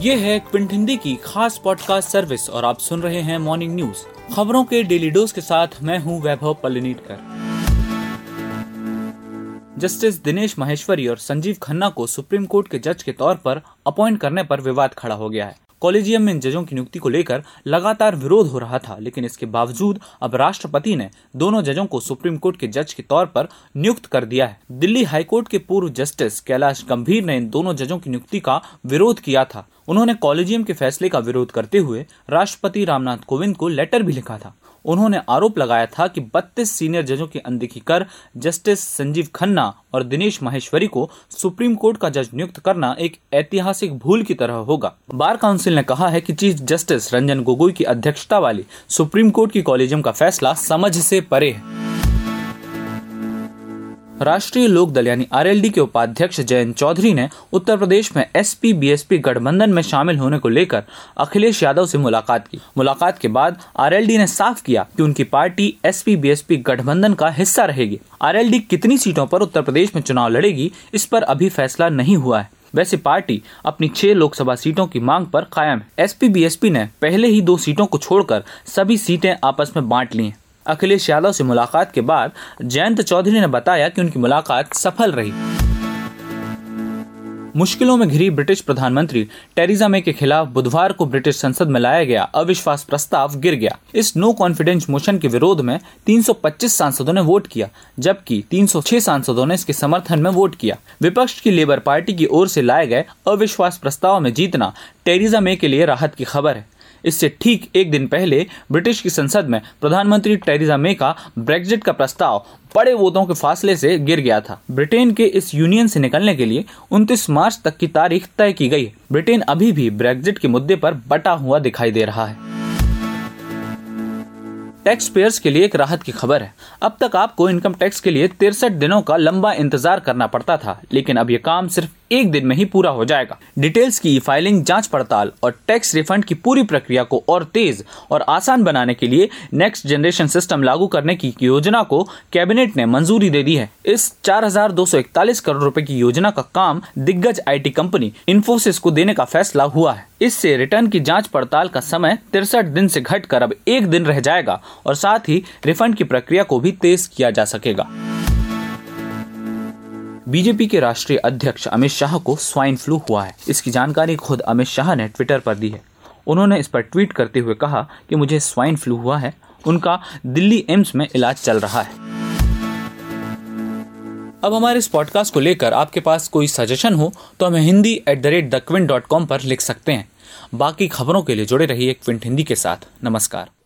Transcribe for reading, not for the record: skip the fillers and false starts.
ये है क्विंट हिंदी की खास पॉडकास्ट सर्विस और आप सुन रहे हैं मॉर्निंग न्यूज, खबरों के डेली डोज के साथ मैं हूं वैभव पल्लनीटकर। जस्टिस दिनेश माहेश्वरी और संजीव खन्ना को सुप्रीम कोर्ट के जज के तौर पर अपॉइंट करने पर विवाद खड़ा हो गया है। कॉलेजियम में इन जजों की नियुक्ति को लेकर लगातार विरोध हो रहा था, लेकिन इसके बावजूद अब राष्ट्रपति ने दोनों जजों को सुप्रीम कोर्ट के जज के तौर पर नियुक्त कर दिया है। दिल्ली हाईकोर्ट के पूर्व जस्टिस कैलाश गंभीर ने इन दोनों जजों की नियुक्ति का विरोध किया था। उन्होंने कॉलेजियम के फैसले का विरोध करते हुए राष्ट्रपति रामनाथ कोविंद को लेटर भी लिखा था। उन्होंने आरोप लगाया था कि 32 सीनियर जजों की अनदेखी कर जस्टिस संजीव खन्ना और दिनेश माहेश्वरी को सुप्रीम कोर्ट का जज नियुक्त करना एक ऐतिहासिक भूल की तरह होगा। बार काउंसिल ने कहा है कि चीफ जस्टिस रंजन गोगोई की अध्यक्षता वाली सुप्रीम कोर्ट की कॉलेजियम का फैसला समझ से परे है। राष्ट्रीय लोकदल यानी आरएलडी के उपाध्यक्ष जयंत चौधरी ने उत्तर प्रदेश में एसपी बीएसपी गठबंधन में शामिल होने को लेकर अखिलेश यादव से मुलाकात की। मुलाकात के बाद आरएलडी ने साफ किया कि उनकी पार्टी एसपी बीएसपी गठबंधन का हिस्सा रहेगी। आरएलडी कितनी सीटों पर उत्तर प्रदेश में चुनाव लड़ेगी, इस पर अभी फैसला नहीं हुआ है। वैसे पार्टी अपनी 6 लोकसभा सीटों की मांग पर कायम है। एसपी बीएसपी ने पहले ही 2 सीटों को छोड़कर सभी सीटें आपस में बांट ली हैं। अखिलेश यादव से मुलाकात के बाद जयंत चौधरी ने बताया कि उनकी मुलाकात सफल रही। मुश्किलों में घिरी ब्रिटिश प्रधानमंत्री टेरेसा मे के खिलाफ बुधवार को ब्रिटिश संसद में लाया गया अविश्वास प्रस्ताव गिर गया। इस नो कॉन्फिडेंस मोशन के विरोध में 325 सांसदों ने वोट किया, जबकि 306 सांसदों ने इसके समर्थन में वोट किया। विपक्ष की लेबर पार्टी की ओर से लाए गए अविश्वास प्रस्ताव में जीतना टेरेसा मे के लिए राहत की खबर है। इससे ठीक एक दिन पहले ब्रिटिश की संसद में प्रधानमंत्री टेरेसा मे का ब्रेक्जिट का प्रस्ताव बड़े वोटों के फासले से गिर गया था। ब्रिटेन के इस यूनियन से निकलने के लिए 29 मार्च तक की तारीख तय की गई है। ब्रिटेन अभी भी ब्रेक्जिट के मुद्दे पर बटा हुआ दिखाई दे रहा है। टैक्स पेयर्स के लिए एक राहत की खबर है। अब तक आपको इनकम टैक्स के लिए 63 दिनों का लंबा इंतजार करना पड़ता था, लेकिन अब ये काम सिर्फ 1 दिन में ही पूरा हो जाएगा। डिटेल्स की फाइलिंग, जांच पड़ताल और टैक्स रिफंड की पूरी प्रक्रिया को और तेज और आसान बनाने के लिए नेक्स्ट जनरेशन सिस्टम लागू करने की योजना को कैबिनेट ने मंजूरी दे दी है। इस 4241 करोड़ रुपए की योजना का काम दिग्गज आईटी कंपनी इन्फोसिस को देने का फैसला हुआ है। इससे रिटर्न की जांच पड़ताल का समय 63 दिन से घटकर अब 1 दिन रह जाएगा और साथ ही रिफंड की प्रक्रिया को भी तेज किया जा सकेगा। बीजेपी के राष्ट्रीय अध्यक्ष अमित शाह को स्वाइन फ्लू हुआ है। इसकी जानकारी खुद अमित शाह ने ट्विटर पर दी है। उन्होंने इस पर ट्वीट करते हुए कहा कि मुझे स्वाइन फ्लू हुआ है। उनका दिल्ली एम्स में इलाज चल रहा है। अब हमारे इस पॉडकास्ट को लेकर आपके पास कोई सजेशन हो तो हमें hindi@thequint.com पर लिख सकते हैं। बाकी खबरों के लिए जुड़े रहिए क्विंट हिंदी के साथ। नमस्कार।